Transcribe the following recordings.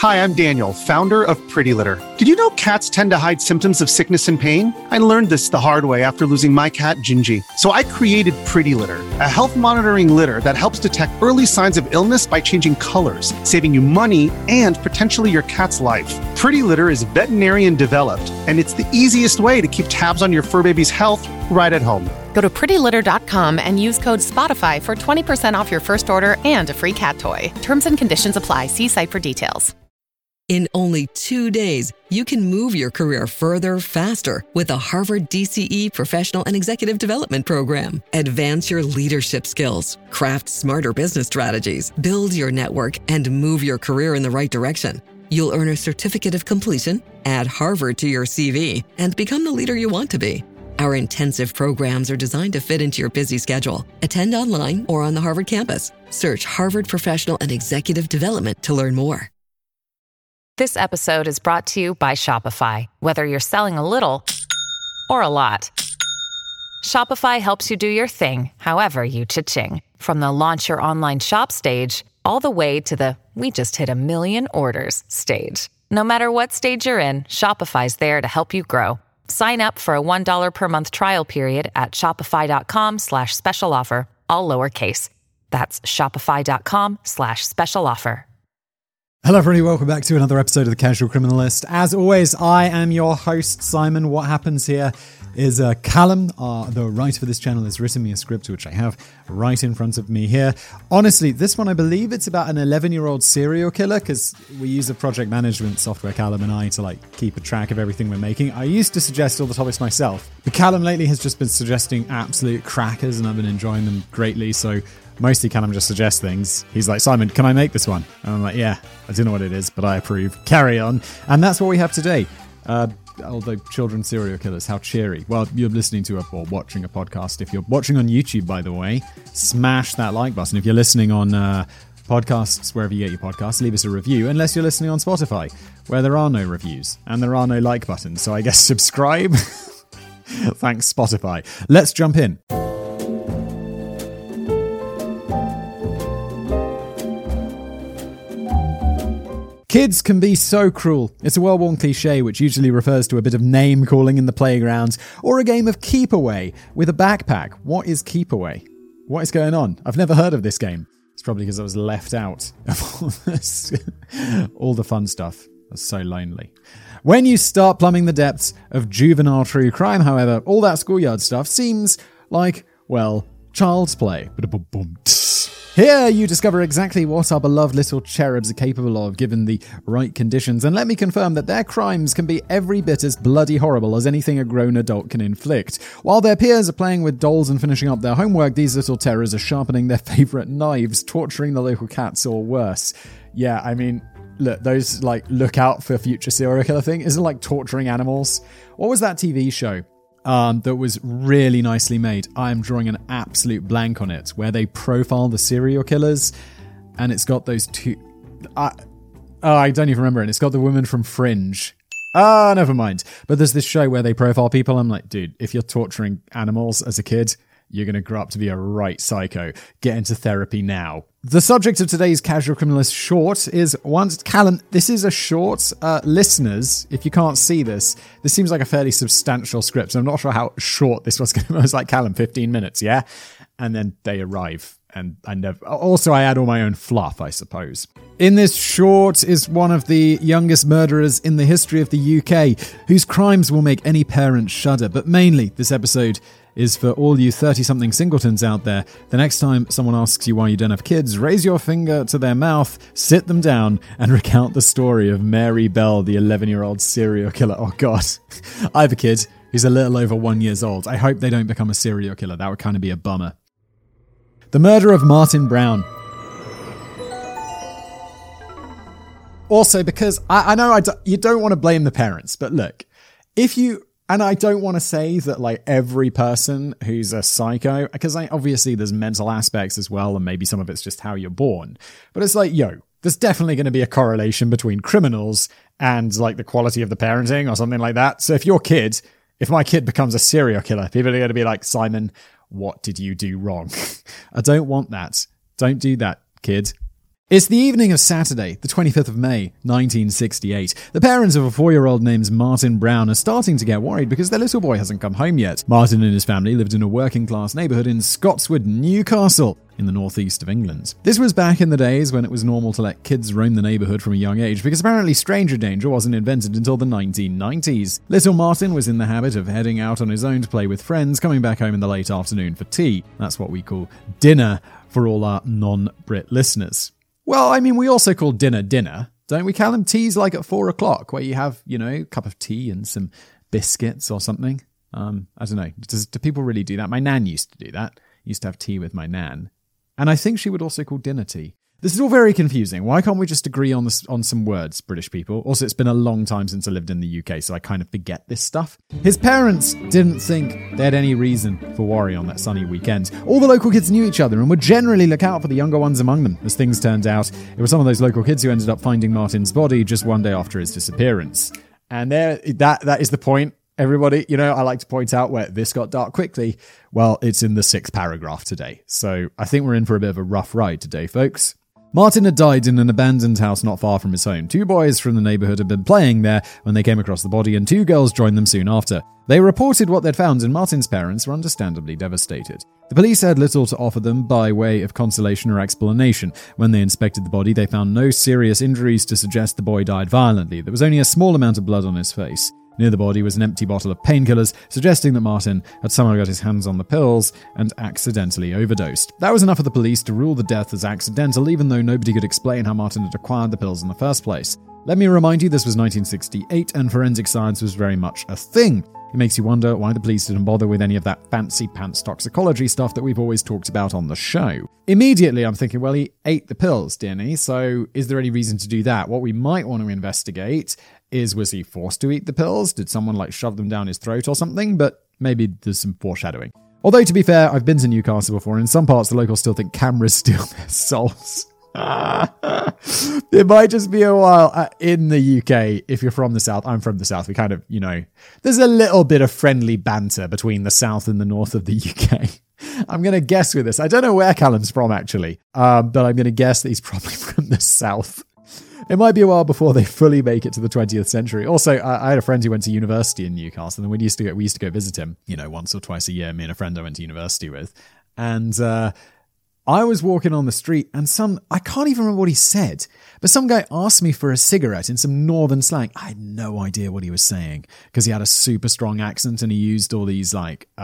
Hi, I'm Daniel, founder of Pretty Litter. Did you know cats tend to hide symptoms of sickness and pain? I learned this the hard way after losing my cat, Gingy. So I created Pretty Litter, a health monitoring litter that helps detect early signs of illness by changing colors, saving you money and potentially your cat's life. Pretty Litter is veterinarian developed, and it's the easiest way to keep tabs on your fur baby's health right at home. Go to prettylitter.com and use code SPOTIFY for 20% off your first order and a free cat toy. Terms and conditions apply. See site for details. In only 2 days, you can move your career further, faster with the Harvard DCE Professional and Executive Development Program. Advance your leadership skills, craft smarter business strategies, build your network, and move your career in the right direction. You'll earn a certificate of completion, add Harvard to your CV, and become the leader you want to be. Our intensive programs are designed to fit into your busy schedule. Attend online or on the Harvard campus. Search Harvard Professional and Executive Development to learn more. This episode is brought to you by Shopify. Whether you're selling a little or a lot, Shopify helps you do your thing, however you cha-ching. From the launch your online shop stage, all the way to the we just hit 1 million orders stage. No matter what stage you're in, Shopify's there to help you grow. Sign up for a $1 per month trial period at shopify.com/special offer, all lowercase. That's shopify.com/special offer. Hello everybody, welcome back to another episode of The Casual Criminalist. As always, I am your host, Simon. What happens here is Callum, the writer for this channel, has written me a script, which I have right in front of me here. Honestly, this one, I believe it's about an 11-year-old serial killer, because we use a project management software, Callum and I, to keep a track of everything we're making. I used to suggest all the topics myself, but Callum lately has just been suggesting absolute crackers, and I've been enjoying them greatly, so mostly Callum just suggests things. He's like, Simon, can I make this one? And I'm like, yeah, I don't know what it is, but I approve. Carry on. And that's what we have today. Although children serial killers, how cheery. Well, you're listening to or watching a podcast. If you're watching on YouTube, by the way, smash that like button. If you're listening on podcasts, wherever you get your podcasts, leave us a review, unless you're listening on Spotify, where there are no reviews and there are no like buttons. So I guess subscribe. Thanks, Spotify. Let's jump in. Kids can be so cruel. It's a well-worn cliche which usually refers to a bit of name-calling in the playgrounds or a game of keep away with a backpack. What is keep away? What is going on? I've never heard of this game. It's probably because I was left out of all this. All the fun stuff. That's so lonely. When you start plumbing the depths of juvenile true crime, however, all that schoolyard stuff seems like, well, child's play. Here you discover exactly what our beloved little cherubs are capable of given the right conditions, and let me confirm that their crimes can be every bit as bloody horrible as anything a grown adult can inflict. While their peers are playing with dolls and finishing up their homework, these little terrors are sharpening their favourite knives, torturing the local cats, or worse. Yeah, I mean, look, those look out for future serial killer thing isn't like torturing animals. What was that TV show that was really nicely made? I'm drawing an absolute blank on it, where they profile the serial killers, and it's got those two... I don't even remember it. It's got the woman from Fringe. Never mind. But there's this show where they profile people. I'm like, dude, if you're torturing animals as a kid, you're going to grow up to be a right psycho. Get into therapy now. The subject of today's Casual Criminalist short is Callum, this is a short. Listeners, if you can't see this seems like a fairly substantial script. So I'm not sure how short this was going to be. I was like, Callum, 15 minutes, yeah? And then they arrive. And I add all my own fluff, I suppose. In this short is one of the youngest murderers in the history of the UK, whose crimes will make any parent shudder. But mainly, this episode is for all you 30-something singletons out there. The next time someone asks you why you don't have kids, raise your finger to their mouth, sit them down, and recount the story of Mary Bell, the 11-year-old serial killer. Oh, God. I have a kid who's a little over 1 year old. I hope they don't become a serial killer. That would kind of be a bummer. The murder of Martin Brown. Also, because I know you don't want to blame the parents, but look, and I don't want to say that every person who's a psycho, because obviously there's mental aspects as well, and maybe some of it's just how you're born. But it's there's definitely going to be a correlation between criminals and the quality of the parenting or something like that. So if my kid becomes a serial killer, people are going to be like, Simon, what did you do wrong? I don't want that. Don't do that, kid. It's the evening of Saturday, the 25th of May, 1968. The parents of a 4-year-old named Martin Brown are starting to get worried because their little boy hasn't come home yet. Martin and his family lived in a working-class neighbourhood in Scotswood, Newcastle, in the northeast of England. This was back in the days when it was normal to let kids roam the neighbourhood from a young age, because apparently stranger danger wasn't invented until the 1990s. Little Martin was in the habit of heading out on his own to play with friends, coming back home in the late afternoon for tea. That's what we call dinner for all our non-Brit listeners. Well, I mean, we also call dinner, don't we? Callum, tea's like at 4 o'clock, where you have, a cup of tea and some biscuits or something. I don't know. Do people really do that? My nan used to do that. Used to have tea with my nan. And I think she would also call dinner tea. This is all very confusing. Why can't we just agree on some words, British people? Also, it's been a long time since I lived in the UK, so I kind of forget this stuff. His parents didn't think they had any reason for worry on that sunny weekend. All the local kids knew each other and would generally look out for the younger ones among them. As things turned out, it was some of those local kids who ended up finding Martin's body just one day after his disappearance. And that is the point, everybody. I like to point out where this got dark quickly. Well, it's in the 6th paragraph today. So I think we're in for a bit of a rough ride today, folks. Martin had died in an abandoned house not far from his home. 2 boys from the neighbourhood had been playing there when they came across the body, and 2 girls joined them soon after. They reported what they'd found, and Martin's parents were understandably devastated. The police had little to offer them by way of consolation or explanation. When they inspected the body, they found no serious injuries to suggest the boy died violently. There was only a small amount of blood on his face. Near the body was an empty bottle of painkillers, suggesting that Martin had somehow got his hands on the pills and accidentally overdosed. That was enough for the police to rule the death as accidental, even though nobody could explain how Martin had acquired the pills in the first place. Let me remind you, this was 1968, and forensic science was very much a thing. It makes you wonder why the police didn't bother with any of that fancy pants toxicology stuff that we've always talked about on the show. Immediately, I'm thinking, well, he ate the pills, didn't he? So is there any reason to do that? What we might want to investigate is, was he forced to eat the pills? Did someone shove them down his throat or something? But maybe there's some foreshadowing. Although, to be fair, I've been to Newcastle before, and in some parts the locals still think cameras steal their souls. It might just be a while in the UK. If you're from the south, I'm from the south, we kind of, there's a little bit of friendly banter between the south and the north of the UK. I'm going to guess with this. I don't know where Callum's from, actually, but I'm going to guess that he's probably from the south. It might be a while before they fully make it to the 20th century. Also, I had a friend who went to university in Newcastle, and we used to go visit him, once or twice a year, me and a friend I went to university with. And I was walking on the street, and I can't even remember what he said, but some guy asked me for a cigarette in some northern slang. I had no idea what he was saying, because he had a super strong accent, and he used all these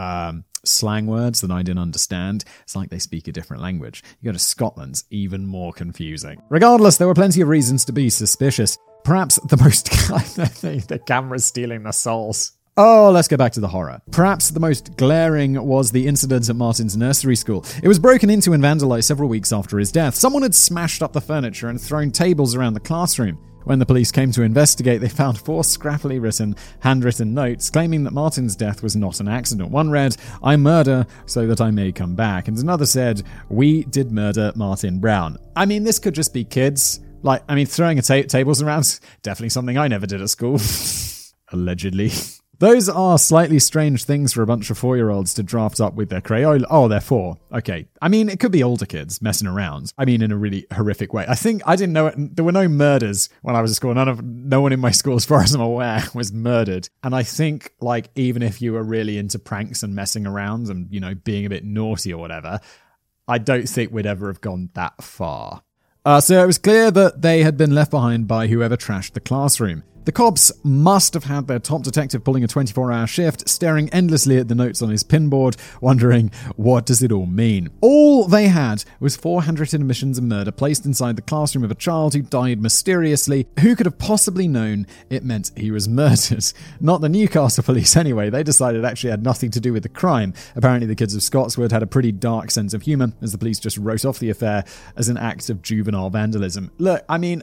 slang words that I didn't understand. It's like they speak a different language. You go to Scotland, even more confusing. Regardless, there were plenty of reasons to be suspicious. Perhaps the most... the camera's stealing the souls. Oh, let's go back to the horror. Perhaps the most glaring was the incident at Martin's nursery school. It was broken into and vandalized several weeks after his death. Someone had smashed up the furniture and thrown tables around the classroom. When the police came to investigate, they found 4 scrappily written, handwritten notes claiming that Martin's death was not an accident. One read, "I murder so that I may come back," and another said, "We did murder Martin Brown." I mean, this could just be kids. Throwing tables around, definitely something I never did at school. Allegedly. Those are slightly strange things for a bunch of 4-year-olds to draft up with their Crayola. Oh, they're 4. Okay. It could be older kids messing around. In a really horrific way. I didn't know it. There were no murders when I was at school. No one in my school, as far as I'm aware, was murdered. And I think, even if you were really into pranks and messing around and, being a bit naughty or whatever, I don't think we'd ever have gone that far. So it was clear that they had been left behind by whoever trashed the classroom. The cops must have had their top detective pulling a 24-hour shift, staring endlessly at the notes on his pinboard, wondering, what does it all mean? All they had was 4 handwritten admissions of murder placed inside the classroom of a child who died mysteriously. Who could have possibly known it meant he was murdered? Not the Newcastle police anyway. They decided it actually had nothing to do with the crime. Apparently the kids of Scotswood had a pretty dark sense of humour, as the police just wrote off the affair as an act of juvenile vandalism. Look,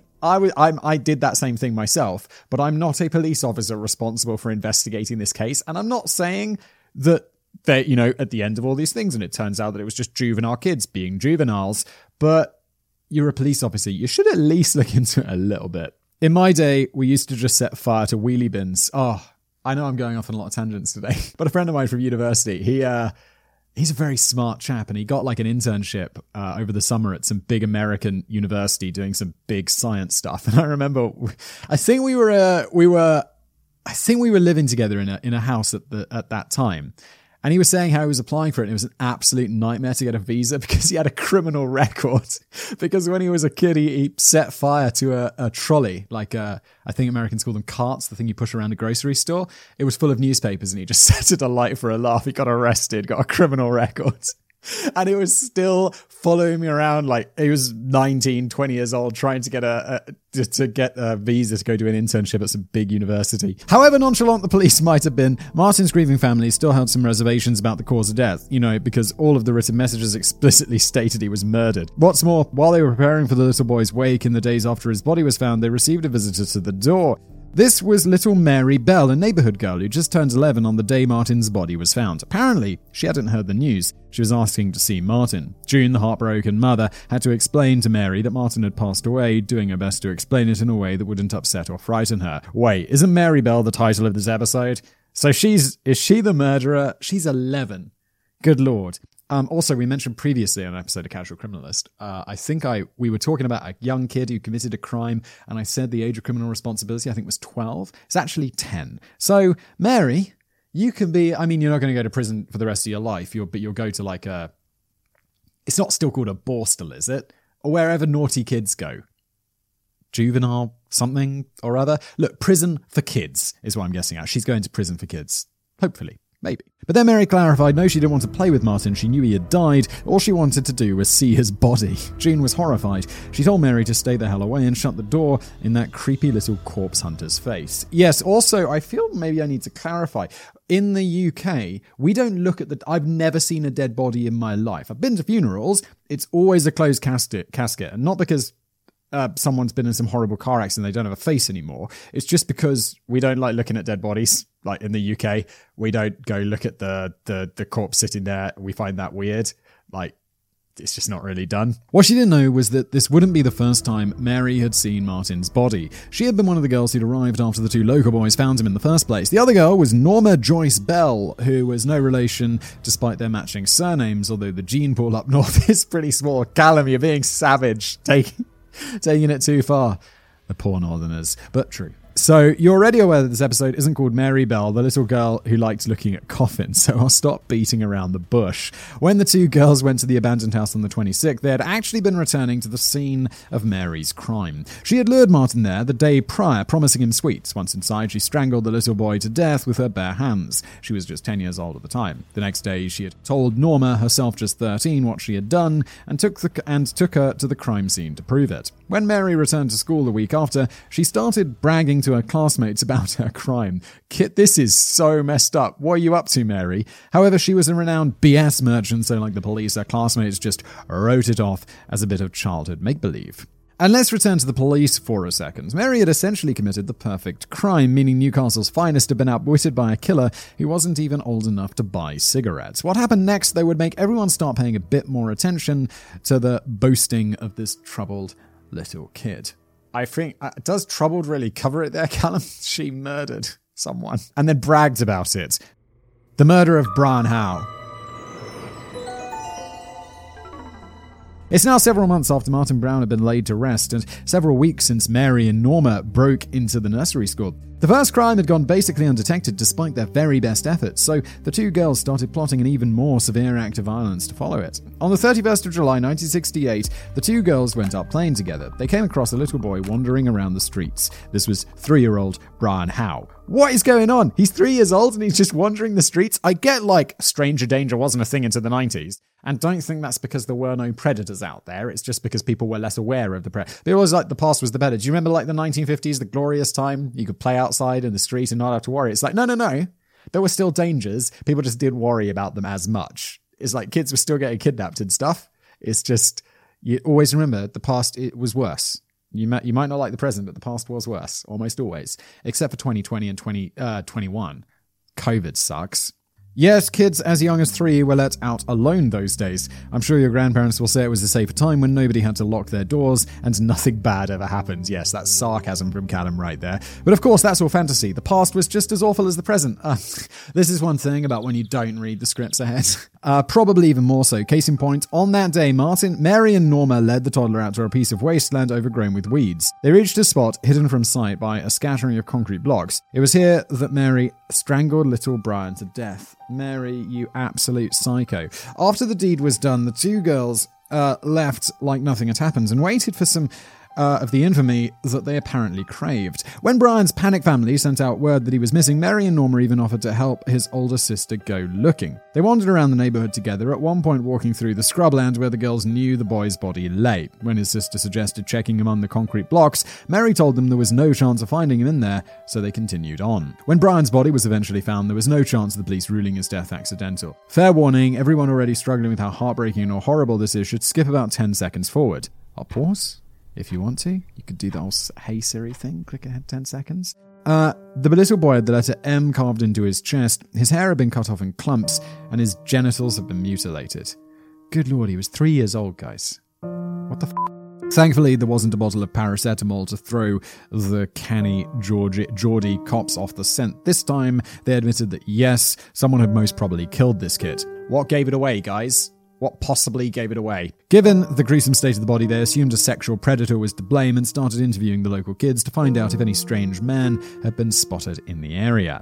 I did that same thing myself, but I'm not a police officer responsible for investigating this case, and I'm not saying that they're, at the end of all these things, and it turns out that it was just juvenile kids being juveniles, but you're a police officer. You should at least look into it a little bit. In my day, we used to just set fire to wheelie bins. Oh, I know I'm going off on a lot of tangents today, but a friend of mine from university, He's a very smart chap, and he got like an internship over the summer at some big American university doing some big science stuff. And I remember, I think we were living together in a house at that time. And he was saying how he was applying for it, and it was an absolute nightmare to get a visa because he had a criminal record. Because when he was a kid, he set fire to a trolley, like I think Americans call them carts, the thing you push around a grocery store. It was full of newspapers, and he just set it alight for a laugh. He got arrested, got a criminal record. And it was still following me around like he was 19, 20 years old, trying to get a visa to go do an internship at some big university. However nonchalant the police might have been, Martin's grieving family still held some reservations about the cause of death, because all of the written messages explicitly stated he was murdered. What's more, while they were preparing for the little boy's wake in the days after his body was found, they received a visitor to the door. This was little Mary Bell, a neighborhood girl who just turned 11 on the day Martin's body was found. Apparently, she hadn't heard the news. She was asking to see Martin. June, the heartbroken mother, had to explain to Mary that Martin had passed away, doing her best to explain it in a way that wouldn't upset or frighten her. Wait, isn't Mary Bell the title of this episode? So is she the murderer? She's 11. Good Lord. Also, we mentioned previously on an episode of Casual Criminalist, we were talking about a young kid who committed a crime, and I said the age of criminal responsibility, I think, was 12. It's actually 10. So, Mary, you can be, you're not going to go to prison for the rest of your life, but you'll go to it's not still called a borstal, is it? Or wherever naughty kids go. Juvenile something or other. Look, prison for kids is what I'm guessing at. She's going to prison for kids. Hopefully. Maybe. But then Mary clarified, no, she didn't want to play with Martin. She knew he had died. All she wanted to do was see his body. June was horrified. She told Mary to stay the hell away and shut the door in that creepy little corpse hunter's face. Yes, also, I feel maybe I need to clarify. In the UK, we don't look at I've never seen a dead body in my life. I've been to funerals. It's always a closed casket. And not because someone's been in some horrible car accident, they don't have a face anymore. It's just because we don't like looking at dead bodies. Like in the UK, we don't go look at the corpse sitting there. We find that weird. Like, it's just not really done. What she didn't know was that this wouldn't be the first time Mary had seen Martin's body. She had been one of the girls who'd arrived after the two local boys found him in the first place. The other girl was Norma Joyce Bell, who was no relation despite their matching surnames, although the gene pool up north is pretty small. Callum, you're being savage, taking it too far. The poor northerners, but true. So you're already aware that this episode isn't called Mary Bell, the little girl who liked looking at coffins, so I'll stop beating around the bush. When the two girls went to the abandoned house on the 26th, they had actually been returning to the scene of Mary's crime. She had lured Martin there the day prior, promising him sweets. Once inside, she strangled the little boy to death with her bare hands. She was just 10 years old at the time. The next day, she had told Norma, herself just 13, what she had done, and took her to the crime scene to prove it. When Mary returned to school the week after, she started bragging to her classmates about her crime. Kit, this is so messed up. What are you up to, Mary? However, she was a renowned BS merchant, so like the police, her classmates just wrote it off as a bit of childhood make-believe. And let's return to the police for a second. Mary had essentially committed the perfect crime, meaning Newcastle's finest had been outwitted by a killer who wasn't even old enough to buy cigarettes. What happened next, though, would make everyone start paying a bit more attention to the boasting of this troubled little kid. I think, does troubled really cover it there, Callum? She murdered someone and then bragged about it. The murder of Brian Howe. It's now several months after Martin Brown had been laid to rest and several weeks since Mary and Norma broke into the nursery school. The first crime had gone basically undetected despite their very best efforts, so the two girls started plotting an even more severe act of violence to follow it. On the 31st of July 1968, the two girls went out playing together. They came across a little boy wandering around the streets. This was 3-year-old Brian Howe. What is going on? He's 3 years old and he's just wandering the streets? I get stranger danger wasn't a thing into the 90s. And don't think that's because there were no predators out there. It's just because people were less aware of the predator. They always the past was the better. Do you remember the 1950s, the glorious time? You could play outside in the street and not have to worry. It's no. There were still dangers. People just didn't worry about them as much. It's like kids were still getting kidnapped and stuff. It's just, you always remember the past, it was worse. You might not like the present, but the past was worse. Almost always. Except for 2020 and 2021. COVID sucks. Yes, kids as young as 3 were let out alone those days. I'm sure your grandparents will say it was a safer time when nobody had to lock their doors and nothing bad ever happened. Yes, that's sarcasm from Callum right there. But of course, that's all fantasy. The past was just as awful as the present. This is one thing about when you don't read the scripts ahead. Probably even more so. Case in point, on that day, Mary and Norma led the toddler out to a piece of wasteland overgrown with weeds. They reached a spot hidden from sight by a scattering of concrete blocks. It was here that Mary strangled little Brian to death. Mary, you absolute psycho. After the deed was done, the two girls left like nothing had happened and waited for some of the infamy that they apparently craved. When Brian's panic family sent out word that he was missing, Mary and Norma even offered to help his older sister go looking. They wandered around the neighborhood together, at one point walking through the scrubland where the girls knew the boy's body lay. When his sister suggested checking him on the concrete blocks, Mary told them there was no chance of finding him in there, so they continued on. When Brian's body was eventually found, there was no chance of the police ruling his death accidental. Fair warning, everyone already struggling with how heartbreaking or horrible this is should skip about 10 seconds forward. I'll pause. If you want to, you could do the whole Hey Siri thing, click ahead 10 seconds. The little boy had the letter M carved into his chest, his hair had been cut off in clumps, and his genitals had been mutilated. Good lord, he was 3 years old, guys. What the f***? Thankfully, there wasn't a bottle of paracetamol to throw the canny Geordie cops off the scent. This time, they admitted that yes, someone had most probably killed this kid. What gave it away, guys? What possibly gave it away? Given the gruesome state of the body, they assumed a sexual predator was to blame and started interviewing the local kids to find out if any strange man had been spotted in the area.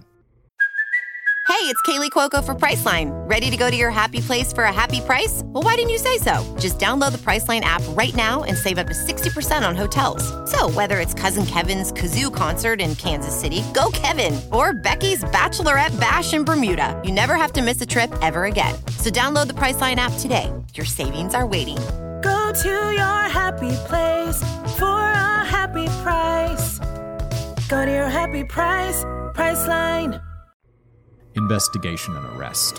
Hey, it's Kaylee Cuoco for Priceline. Ready to go to your happy place for a happy price? Well, why didn't you say so? Just download the Priceline app right now and save up to 60% on hotels. So whether it's Cousin Kevin's Kazoo Concert in Kansas City, go Kevin, or Becky's Bachelorette Bash in Bermuda, you never have to miss a trip ever again. So download the Priceline app today. Your savings are waiting. Go to your happy place for a happy price. Go to your happy price, Priceline. Investigation and arrest.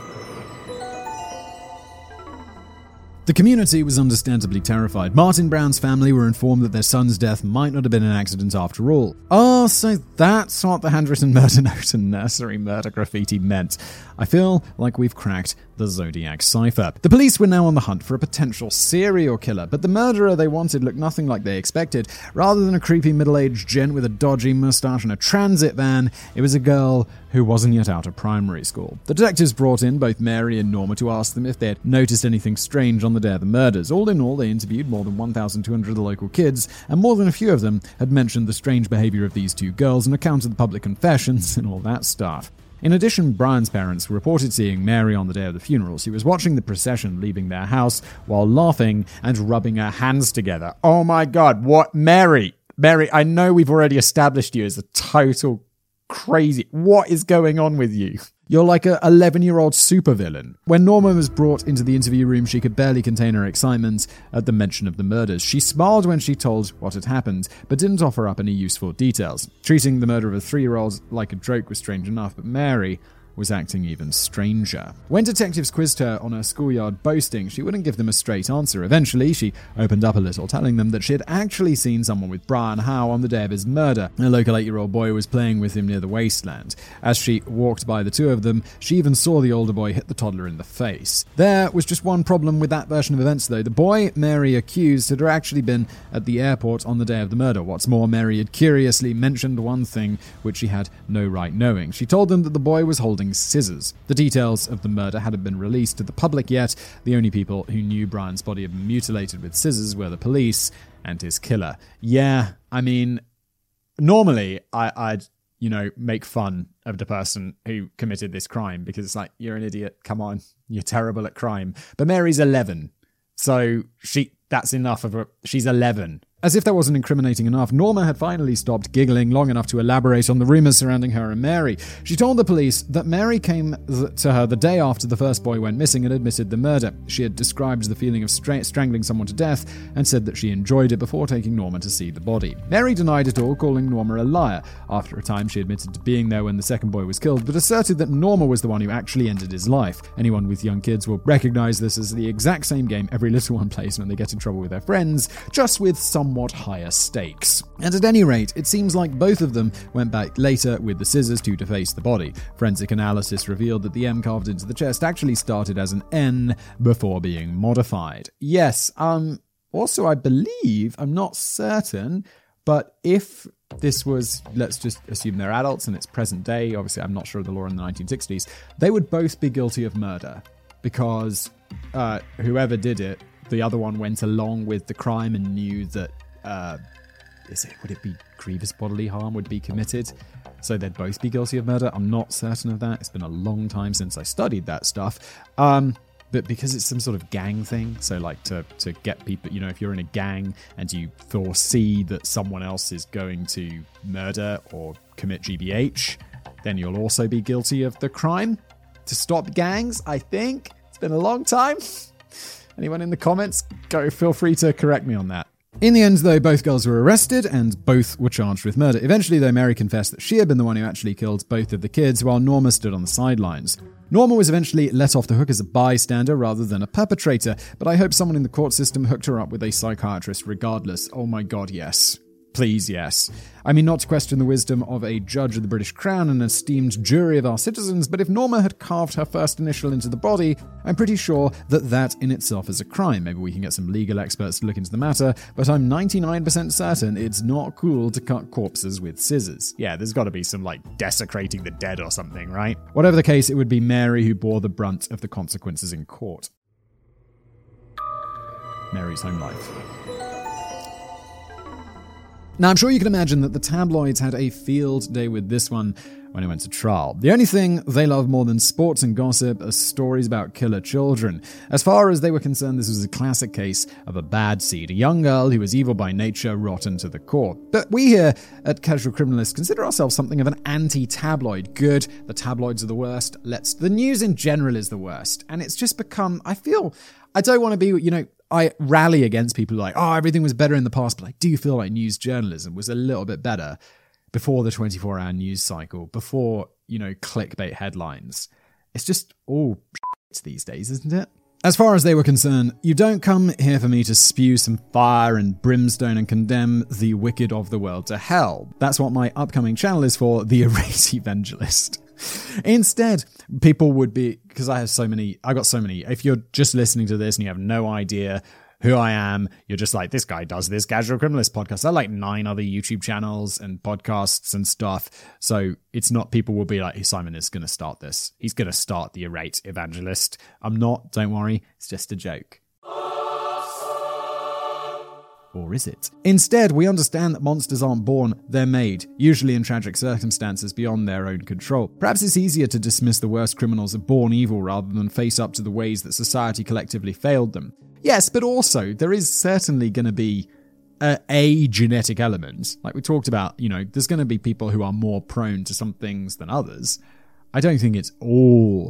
The community was understandably terrified. Martin Brown's family were informed that their son's death might not have been an accident after all. Oh, so that's what the handwritten murder note and nursery murder graffiti meant. I feel like we've cracked the Zodiac cipher. The police were now on the hunt for a potential serial killer, but the murderer they wanted looked nothing like they expected. Rather than a creepy middle-aged gent with a dodgy mustache and a transit van, it was a girl who wasn't yet out of primary school. The detectives brought in both Mary and Norma to ask them if they had noticed anything strange on the day of the murders. All in all, they interviewed more than 1,200 of the local kids, and more than a few of them had mentioned the strange behavior of these two girls and recounted the public confessions and all that stuff. In addition, Brian's parents reported seeing Mary on the day of the funeral. She was watching the procession leaving their house while laughing and rubbing her hands together. Oh my God, what? Mary, I know we've already established you as a total crazy. What is going on with you? You're like a 11-year-old supervillain. When Norma was brought into the interview room, she could barely contain her excitement at the mention of the murders. She smiled when she told what had happened, but didn't offer up any useful details. Treating the murder of a 3-year-old like a joke was strange enough, but Mary was acting even stranger. When detectives quizzed her on her schoolyard boasting, she wouldn't give them a straight answer. Eventually, she opened up a little, telling them that she had actually seen someone with Brian Howe on the day of his murder. A local 8-year-old boy was playing with him near the wasteland. As she walked by the two of them, she even saw the older boy hit the toddler in the face. There was just one problem with that version of events, though. The boy Mary accused had actually been at the airport on the day of the murder. What's more, Mary had curiously mentioned one thing which she had no right knowing. She told them that the boy was holding scissors. The details of the murder hadn't been released to the public yet. The only people who knew Brian's body had been mutilated with scissors were the police and his killer. Yeah, I mean, normally I'd make fun of the person who committed this crime because it's like, you're an idiot, come on, you're terrible at crime. But Mary's 11, so that's enough of her. She's 11. As if that wasn't incriminating enough, Norma had finally stopped giggling long enough to elaborate on the rumors surrounding her and Mary. She told the police that Mary came to her the day after the first boy went missing and admitted the murder. She had described the feeling of strangling someone to death and said that she enjoyed it before taking Norma to see the body. Mary denied it all, calling Norma a liar. After a time, she admitted to being there when the second boy was killed, but asserted that Norma was the one who actually ended his life. Anyone with young kids will recognize this as the exact same game every little one plays basement, they get in trouble with their friends, just with somewhat higher stakes. And at any rate, it seems like both of them went back later with the scissors to deface the body. Forensic analysis revealed that the M carved into the chest actually started as an N before being modified. Yes, also I believe, I'm not certain, but if this was, let's just assume they're adults and it's present day, obviously I'm not sure of the law in the 1960s, they would both be guilty of murder because whoever did it, the other one went along with the crime and knew that, would it be grievous bodily harm would be committed? So they'd both be guilty of murder. I'm not certain of that. It's been a long time since I studied that stuff. But because it's some sort of gang thing, so like to get people, if you're in a gang and you foresee that someone else is going to murder or commit GBH, then you'll also be guilty of the crime. To stop gangs, I think. It's been a long time. Anyone in the comments, feel free to correct me on that. In the end, though, both girls were arrested and both were charged with murder. Eventually, though, Mary confessed that she had been the one who actually killed both of the kids, while Norma stood on the sidelines. Norma was eventually let off the hook as a bystander rather than a perpetrator, but I hope someone in the court system hooked her up with a psychiatrist regardless. Oh my god, yes. Please, yes. I mean, not to question the wisdom of a judge of the British Crown and an esteemed jury of our citizens, but if Norma had carved her first initial into the body, I'm pretty sure that in itself is a crime. Maybe we can get some legal experts to look into the matter, but I'm 99% certain it's not cool to cut corpses with scissors. Yeah, there's got to be some, desecrating the dead or something, right? Whatever the case, it would be Mary who bore the brunt of the consequences in court. Mary's home life. Now, I'm sure you can imagine that the tabloids had a field day with this one when it went to trial. The only thing they love more than sports and gossip are stories about killer children. As far as they were concerned, this was a classic case of a bad seed, a young girl who was evil by nature, rotten to the core. But we here at Casual Criminalists consider ourselves something of an anti-tabloid. Good, the tabloids are the worst. The news in general is the worst. And it's just become, I don't want to be, I rally against people like, everything was better in the past, but I do feel like news journalism was a little bit better before the 24-hour news cycle, before, clickbait headlines. It's just all these days, isn't it? As far as they were concerned, you don't come here for me to spew some fire and brimstone and condemn the wicked of the world to hell. That's what my upcoming channel is for, The Irate Evangelist. Instead, people would be, because I got so many, if you're just listening to this and you have no idea who I am, you're just like, this guy does this Casual Criminalist podcast. I like 9 other YouTube channels and podcasts and stuff. So it's not, people will be like, hey, Simon is going to start this. He's going to start The Irate Evangelist. I'm not, don't worry. It's just a joke. Or is it? Instead, we understand that monsters aren't born, they're made, usually in tragic circumstances beyond their own control. Perhaps it's easier to dismiss the worst criminals as born evil rather than face up to the ways that society collectively failed them. Yes, but also, there is certainly going to be a genetic element. Like we talked about, there's going to be people who are more prone to some things than others. I don't think it's all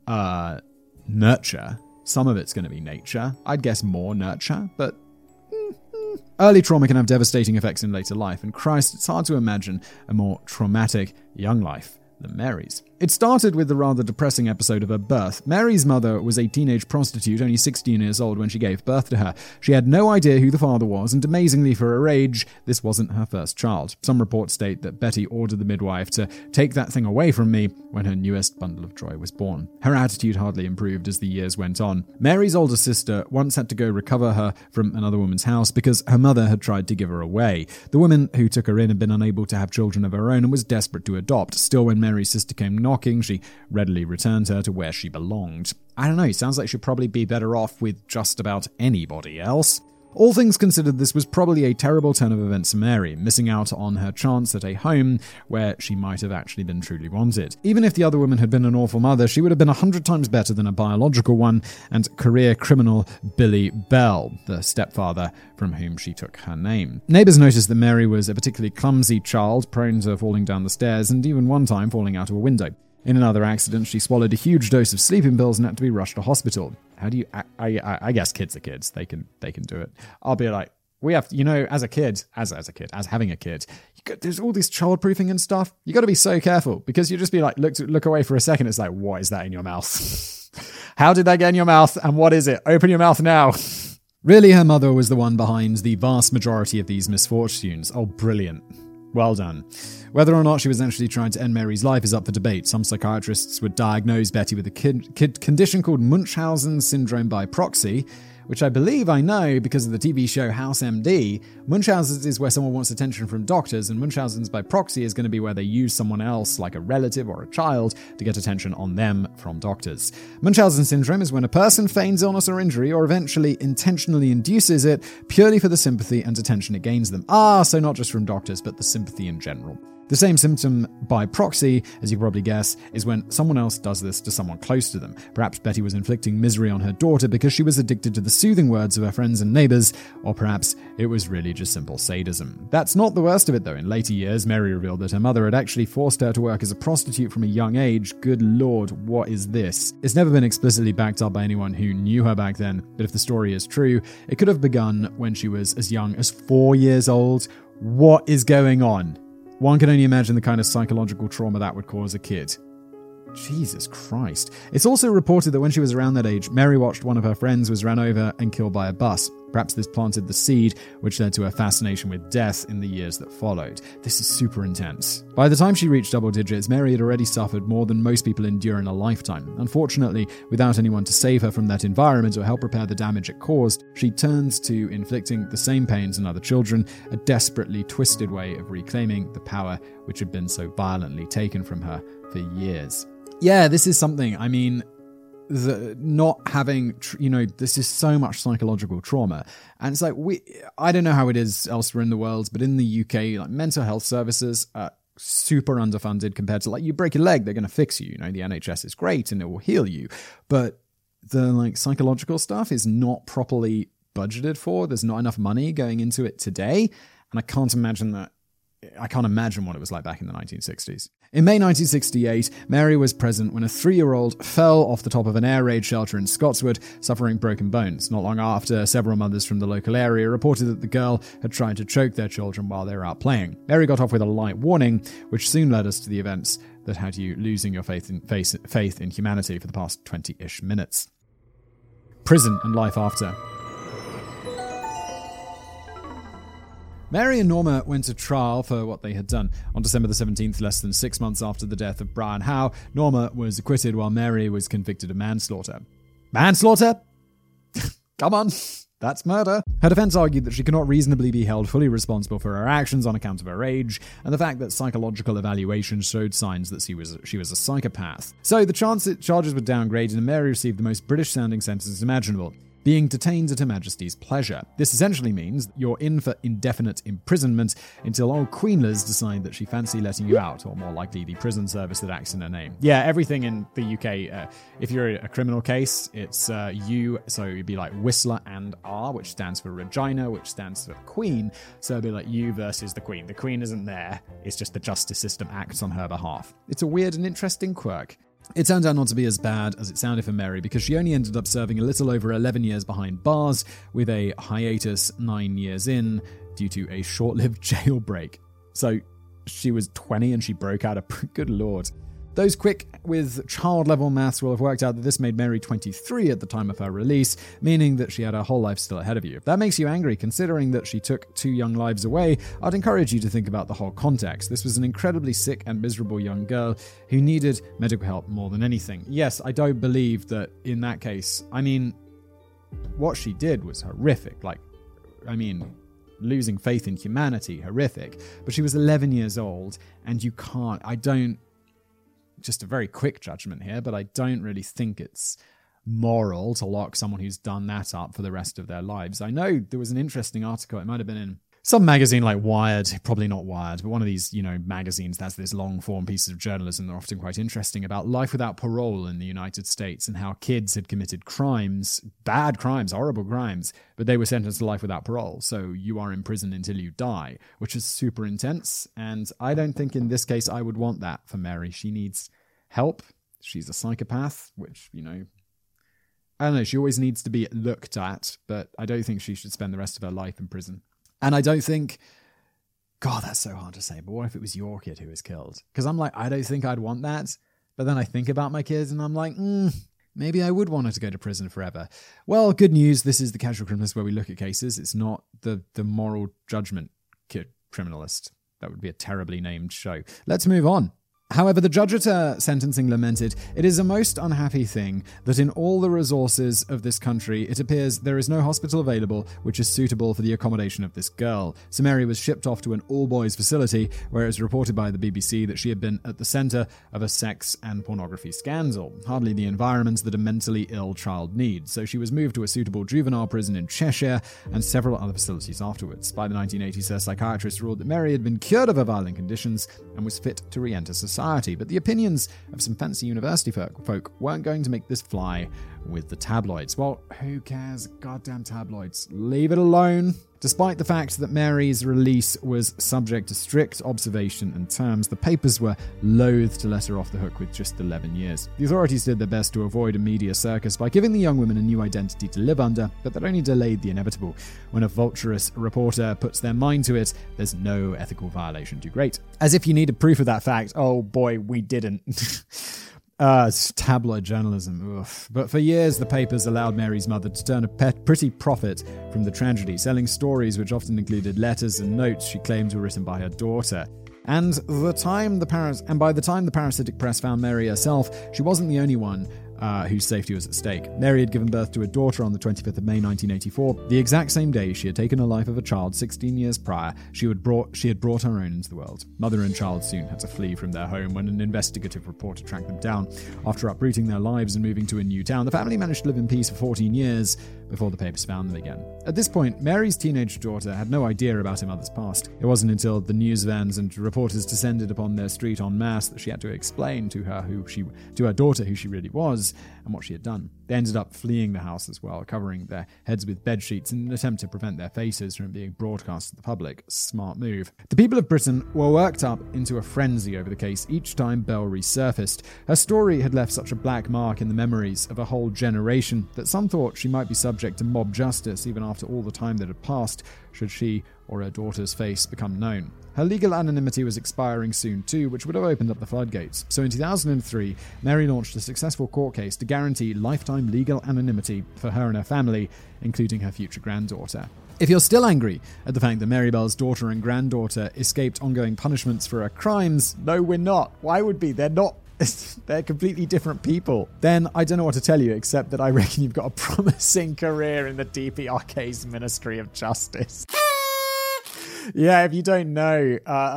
nurture. Some of it's going to be nature. I'd guess more nurture, but early trauma can have devastating effects in later life, and Christ, it's hard to imagine a more traumatic young life than Mary's. It started with the rather depressing episode of her birth. Mary's mother was a teenage prostitute, only 16 years old when she gave birth to her. She had no idea who the father was, and amazingly for her age, this wasn't her first child. Some reports state that Betty ordered the midwife to take that thing away from me when her newest bundle of joy was born. Her attitude hardly improved as the years went on. Mary's older sister once had to go recover her from another woman's house because her mother had tried to give her away. The woman who took her in had been unable to have children of her own and was desperate to adopt. Still, when Mary's sister came knocking, she readily returned her to where she belonged. I don't know, sounds like she'd probably be better off with just about anybody else. All things considered, this was probably a terrible turn of events for Mary, missing out on her chance at a home where she might have actually been truly wanted. Even if the other woman had been an awful mother, she would have been 100 times better than a biological one and career criminal Billy Bell, the stepfather from whom she took her name. Neighbours noticed that Mary was a particularly clumsy child, prone to falling down the stairs and even one time falling out of a window. In another accident, she swallowed a huge dose of sleeping pills and had to be rushed to hospital. How do you... I guess kids are kids. They can do it. I'll be like, we have... as having a kid, there's all this childproofing and stuff. You got to be so careful because you just be like, look away for a second. It's like, what is that in your mouth? How did that get in your mouth? And what is it? Open your mouth now. Really, her mother was the one behind the vast majority of these misfortunes. Oh, brilliant. Well done. Whether or not she was actually trying to end Mary's life is up for debate. Some psychiatrists would diagnose Betty with a condition called Munchausen syndrome by proxy, which I believe I know because of the TV show House MD. Munchausen's is where someone wants attention from doctors, and Munchausen's by proxy is going to be where they use someone else, like a relative or a child, to get attention on them from doctors. Munchausen syndrome is when a person feigns illness or injury or eventually intentionally induces it purely for the sympathy and attention it gains them. So not just from doctors, but the sympathy in general. The same symptom by proxy, as you probably guess, is when someone else does this to someone close to them. Perhaps Betty was inflicting misery on her daughter because she was addicted to the soothing words of her friends and neighbors, or perhaps it was really just simple sadism. That's not the worst of it, though. In later years, Mary revealed that her mother had actually forced her to work as a prostitute from a young age. Good lord, what is this? It's never been explicitly backed up by anyone who knew her back then, but if the story is true, it could have begun when she was as young as 4 years old. What is going on? One can only imagine the kind of psychological trauma that would cause a kid. Jesus Christ. It's also reported that when she was around that age, Mary watched one of her friends was run over and killed by a bus. Perhaps this planted the seed, which led to her fascination with death in the years that followed. This is super intense. By the time she reached double digits, Mary had already suffered more than most people endure in a lifetime. Unfortunately, without anyone to save her from that environment or help repair the damage it caused, she turns to inflicting the same pains on other children, a desperately twisted way of reclaiming the power which had been so violently taken from her for years. Yeah, this is something, I mean, not having, this is so much psychological trauma. And it's like, I don't know how it is elsewhere in the world, but in the UK, like mental health services are super underfunded compared to, like, you break your leg, they're going to fix you. The NHS is great and it will heal you. But the psychological stuff is not properly budgeted for. There's not enough money going into it today. And I can't imagine what it was like back in the 1960s. In May 1968, Mary was present when a 3-year-old fell off the top of an air raid shelter in Scotswood, suffering broken bones. Not long after, several mothers from the local area reported that the girl had tried to choke their children while they were out playing. Mary got off with a light warning, which soon led us to the events that had you losing your faith in humanity for the past 20-ish minutes. Prison and life after. Mary and Norma went to trial for what they had done. On December the 17th, less than 6 months after the death of Brian Howe, Norma was acquitted while Mary was convicted of manslaughter. Manslaughter? Come on, that's murder. Her defense argued that she could not reasonably be held fully responsible for her actions on account of her age, and the fact that psychological evaluations showed signs that she was a psychopath. So the charges were downgraded, and Mary received the most British-sounding sentence imaginable: being detained at Her Majesty's pleasure. This essentially means you're in for indefinite imprisonment until old Queen Liz decide that she fancy letting you out, or more likely the prison service that acts in her name. Yeah, everything in the UK, if you're a criminal case, it's U, so it'd be like Whistler and R, which stands for Regina, which stands for Queen, so it'd be like you versus the Queen. The Queen isn't there, it's just the justice system acts on her behalf. It's a weird and interesting quirk. It turned out not to be as bad as it sounded for Mary, because she only ended up serving a little over 11 years behind bars, with a hiatus 9 years in due to a short-lived jailbreak. So she was 20 and she broke out good lord. Those quick with child-level maths will have worked out that this made Mary 23 at the time of her release, meaning that she had her whole life still ahead of you. If that makes you angry, considering that she took 2 young lives away, I'd encourage you to think about the whole context. This was an incredibly sick and miserable young girl who needed medical help more than anything. Yes, I don't believe that in that case, what she did was horrific. Losing faith in humanity, horrific. But she was 11 years old, and just a very quick judgment here, but I don't really think it's moral to lock someone who's done that up for the rest of their lives. I know there was an interesting article, it might have been in some magazine like Wired, probably not Wired, but one of these, magazines that's this long-form pieces of journalism that are often quite interesting, about life without parole in the United States and how kids had committed crimes, bad crimes, horrible crimes, but they were sentenced to life without parole. So you are in prison until you die, which is super intense. And I don't think in this case I would want that for Mary. She needs help. She's a psychopath, which, I don't know, she always needs to be looked at, but I don't think she should spend the rest of her life in prison. And I don't think, God, that's so hard to say, but what if it was your kid who was killed? Because I'm like, I don't think I'd want that. But then I think about my kids and I'm like, maybe I would want her to go to prison forever. Well, good news. This is the Casual Criminalist where we look at cases. It's not the moral judgment criminalist. That would be a terribly named show. Let's move on. However, the judge at her sentencing lamented, "It is a most unhappy thing that in all the resources of this country, it appears there is no hospital available which is suitable for the accommodation of this girl." So Mary was shipped off to an all-boys facility where it was reported by the BBC that she had been at the centre of a sex and pornography scandal. Hardly the environment that a mentally ill child needs. So she was moved to a suitable juvenile prison in Cheshire and several other facilities afterwards. By the 1980s, her psychiatrist ruled that Mary had been cured of her violent conditions and was fit to re-enter society. But the opinions of some fancy university folk weren't going to make this fly with the tabloids. Well, who cares? Goddamn tabloids. Leave it alone. Despite the fact that Mary's release was subject to strict observation and terms, the papers were loath to let her off the hook with just 11 years. The authorities did their best to avoid a media circus by giving the young woman a new identity to live under, but that only delayed the inevitable. When a vulturous reporter puts their mind to it, there's no ethical violation too great. As if you needed proof of that fact. Oh boy, we didn't. It's tabloid journalism. Oof. But for years, the papers allowed Mary's mother to turn a pretty profit from the tragedy, selling stories which often included letters and notes she claimed were written by her daughter. And by the time the parasitic press found Mary herself, she wasn't the only one whose safety was at stake. Mary had given birth to a daughter on the 25th of May 1984, the exact same day she had taken the life of a child 16 years prior. She had brought her own into the world. Mother and child soon had to flee from their home when an investigative reporter tracked them down. After uprooting their lives and moving to a new town, the family managed to live in peace for 14 years before the papers found them again. At this point, Mary's teenage daughter had no idea about her mother's past. It wasn't until the news vans and reporters descended upon their street en masse that she had to explain to her daughter who she really was and what she had done. They ended up fleeing the house as well, covering their heads with bed sheets in an attempt to prevent their faces from being broadcast to the public. Smart move. The people of Britain were worked up into a frenzy over the case each time Belle resurfaced. Her story had left such a black mark in the memories of a whole generation that some thought she might be subject to mob justice even after all the time that had passed, should she or her daughter's face become known. Her legal anonymity was expiring soon too, which would have opened up the floodgates. So in 2003, Mary launched a successful court case to guarantee lifetime legal anonymity for her and her family, including her future granddaughter. If you're still angry at the fact that Mary Belle's daughter and granddaughter escaped ongoing punishments for her crimes, no, we're not. Why would be? They're not. They're completely different people. Then I don't know what to tell you, except that I reckon you've got a promising career in the DPRK's Ministry of Justice. Yeah, if you don't know,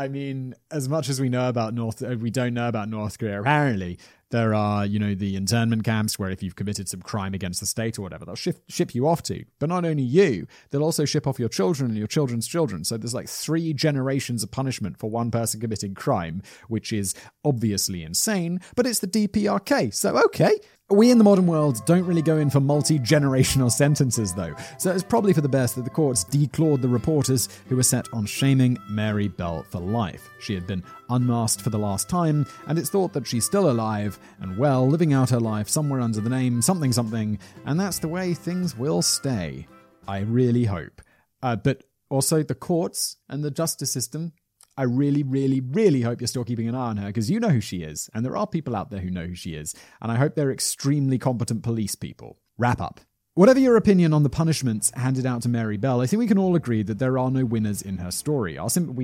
as much as we don't know about North Korea. Apparently, there are, the internment camps where if you've committed some crime against the state or whatever, they'll ship you off to. But not only you, they'll also ship off your children and your children's children. So there's like 3 generations of punishment for one person committing crime, which is obviously insane, but it's the DPRK. So, okay. We in the modern world don't really go in for multi-generational sentences, though, so it's probably for the best that the courts declawed the reporters who were set on shaming Mary Belle for life. She had been unmasked for the last time, and it's thought that she's still alive and well, living out her life somewhere under the name something something, and that's the way things will stay. I really hope. But also the courts and the justice system, I really, really, really hope you're still keeping an eye on her, because you know who she is, and there are people out there who know who she is, and I hope they're extremely competent police people. Wrap up. Whatever your opinion on the punishments handed out to Mary Belle, I think we can all agree that there are no winners in her story.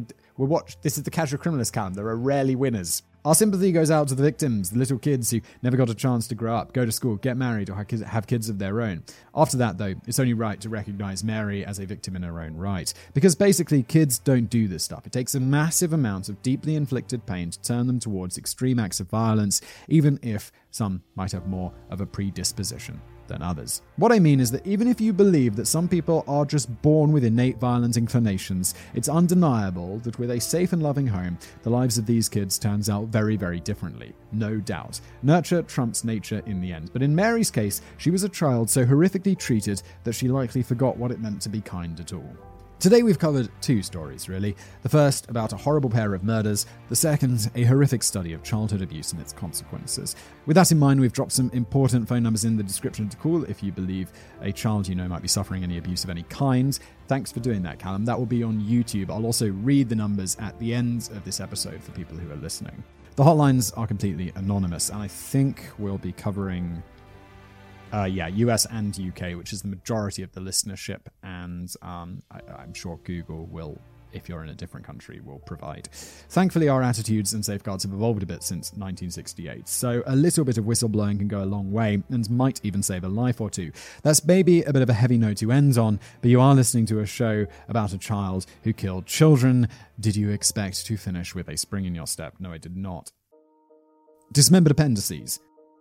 This is the Casual Criminalist calendar. There are rarely winners. Our sympathy goes out to the victims, the little kids who never got a chance to grow up, go to school, get married, or have kids of their own. After that, though, it's only right to recognize Mary as a victim in her own right. Because basically, kids don't do this stuff. It takes a massive amount of deeply inflicted pain to turn them towards extreme acts of violence, even if some might have more of a predisposition than others. What I mean is that even if you believe that some people are just born with innate violent inclinations, it's undeniable that with a safe and loving home, the lives of these kids turns out very, very differently. No doubt. Nurture trumps nature in the end. But in Mary's case, she was a child so horrifically treated that she likely forgot what it meant to be kind at all. Today we've covered 2 stories, really. The first about a horrible pair of murders, the second a horrific study of childhood abuse and its consequences. With that in mind, we've dropped some important phone numbers in the description to call if you believe a child you know might be suffering any abuse of any kind. Thanks for doing that, Callum. That will be on YouTube. I'll also read the numbers at the end of this episode for people who are listening. The hotlines are completely anonymous, and I think we'll be covering US and UK, which is the majority of the listenership, and I'm sure Google will, if you're in a different country, will provide. Thankfully, our attitudes and safeguards have evolved a bit since 1968, so a little bit of whistleblowing can go a long way and might even save a life or two. That's maybe a bit of a heavy note to end on, but you are listening to a show about a child who killed children. Did you expect to finish with a spring in your step? No, I did not. Dismembered appendices.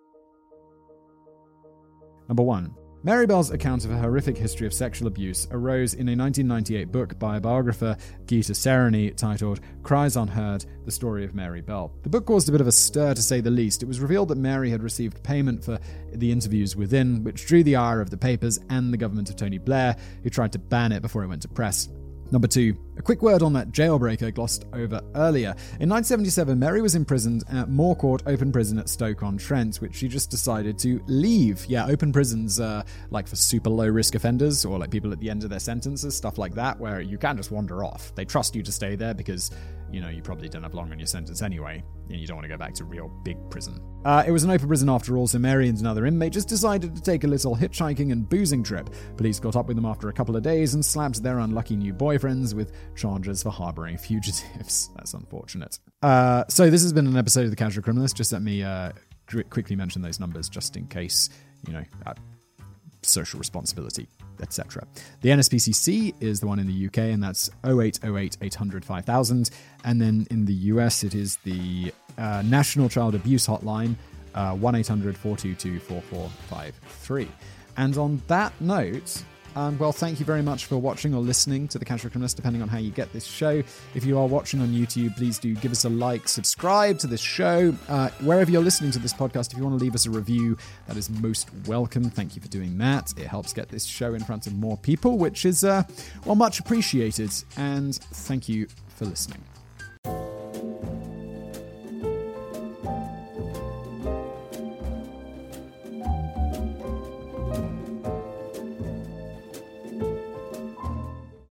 Number 1. Mary Bell's account of a horrific history of sexual abuse arose in a 1998 book by a biographer, Gita Sereny, titled Cries Unheard, The Story of Mary Bell. The book caused a bit of a stir, to say the least. It was revealed that Mary had received payment for the interviews within, which drew the ire of the papers and the government of Tony Blair, who tried to ban it before it went to press. Number 2. A quick word on that jailbreaker glossed over earlier. In 1977, Mary was imprisoned at Moor Court Open Prison at Stoke-on-Trent, which she just decided to leave. Yeah, open prisons like for super low-risk offenders, or like people at the end of their sentences, stuff like that, where you can just wander off. They trust you to stay there because, you know, you probably don't have long on your sentence anyway, and you don't want to go back to real big prison. It was an open prison after all, so Mary and another inmate just decided to take a little hitchhiking and boozing trip. Police caught up with them after a couple of days and slapped their unlucky new boyfriends with charges for harbouring fugitives. That's unfortunate. So this has been an episode of The Casual Criminalist. Just let me quickly mention those numbers just in case, you know, social responsibility, etc. The NSPCC is the one in the UK, and that's 0808 800 5000. And then in the US, it is the National Child Abuse Hotline, 1-800 422 4453. And on that note, well, thank you very much for watching or listening to The Casual Criminalist, depending on how you get this show. If you are watching on YouTube, please do give us a like, subscribe to this show. Wherever you're listening to this podcast, if you want to leave us a review, that is most welcome. Thank you for doing that. It helps get this show in front of more people, which is, well, much appreciated. And thank you for listening.